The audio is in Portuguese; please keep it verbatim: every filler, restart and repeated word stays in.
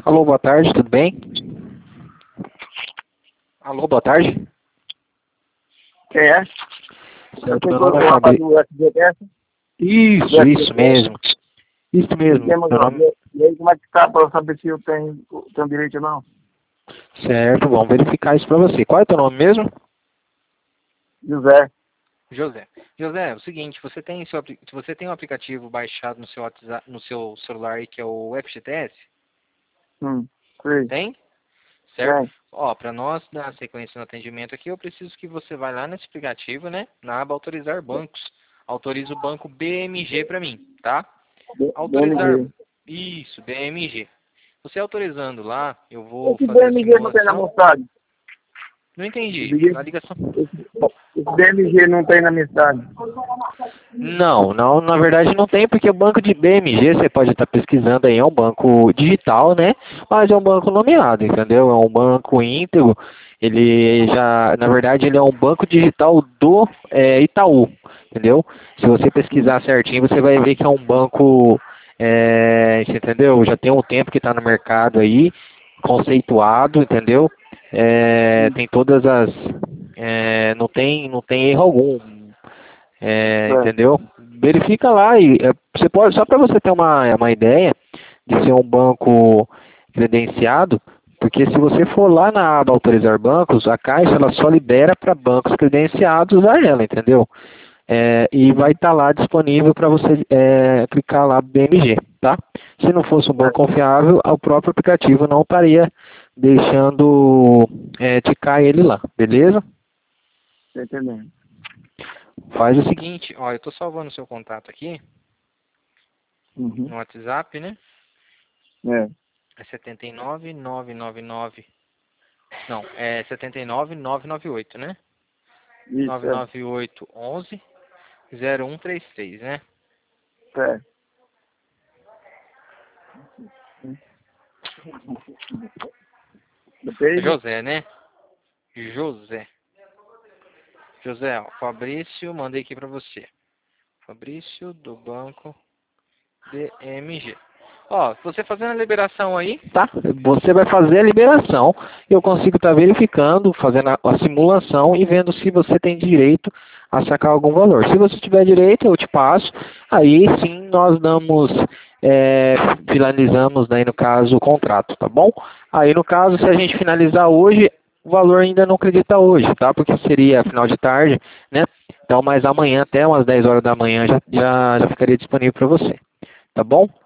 Alô, boa tarde, tudo bem? Alô, boa tarde. Quem é? Certo, meu nome é Fabrício. Do F G T S? Isso, isso mesmo. Isso mesmo. Temos, Meu nome... E aí, como é que tá para eu saber se eu tenho, tenho direito ou não? Certo, vamos verificar isso pra você. Qual é o teu nome mesmo? José. José. José, é o seguinte, você tem seu, apli- você tem um aplicativo baixado no seu WhatsApp, no seu celular aí, que é o F G T S? Hum, sei. Tem? Certo? Tem. Ó, para nós dar sequência no atendimento aqui, eu preciso que você vá lá nesse aplicativo, né? Na aba autorizar bancos. Autoriza o banco B M G para mim, tá? Autorizar. B M G. Isso, B M G. Você autorizando lá, eu vou Esse fazer a B M G não tem na simulação. minha cidade. Não entendi. Esse, A ligação. esse B M G não tem na minha cidade. Não, não, na verdade não tem, porque o banco de B M G, você pode estar pesquisando aí, é um banco digital, né? Mas é um banco nomeado, entendeu? É um banco íntegro. Ele já, na verdade, ele é um banco digital do é, Itaú, entendeu? Se você pesquisar certinho, você vai ver que é um banco, é, você entendeu? Já tem um tempo que está no mercado aí, conceituado, entendeu? É, tem todas as, é, não tem, não tem erro algum. É, É. entendeu? Verifica lá e é, você pode, só para você ter uma, uma ideia de ser um banco credenciado, porque se você for lá na aba autorizar bancos, a Caixa ela só libera para bancos credenciados usar ela, entendeu? É, e vai estar lá disponível para você é, clicar lá B M G, tá? Se não fosse um banco confiável, o próprio aplicativo não estaria deixando é, ticar ele lá, beleza? Tô entendendo. Faz o seguinte, ó, eu estou salvando o seu contato aqui Uhum. no WhatsApp, né? É. É setenta e nove, nove nove nove. Não, é setenta e nove, nove nove oito, né? Isso, é. nove nove oito, onze, zero um três três, né? É. Depende. José, né? José. José, ó, Fabrício, mandei aqui pra você. Fabrício do banco B M G. Ó, você fazendo a liberação aí, tá? Você vai fazer a liberação. Eu consigo estar verificando, fazendo a, a simulação e vendo se você tem direito a sacar algum valor. Se você tiver direito, eu te passo. Aí sim nós damos, é, finalizamos daí no caso o contrato, tá bom? Aí no caso, se a gente finalizar hoje, o valor ainda não acredita hoje, tá? Porque seria final de tarde, né? Então, mas amanhã, até umas dez horas da manhã, já, já, já ficaria disponível para você. Tá bom?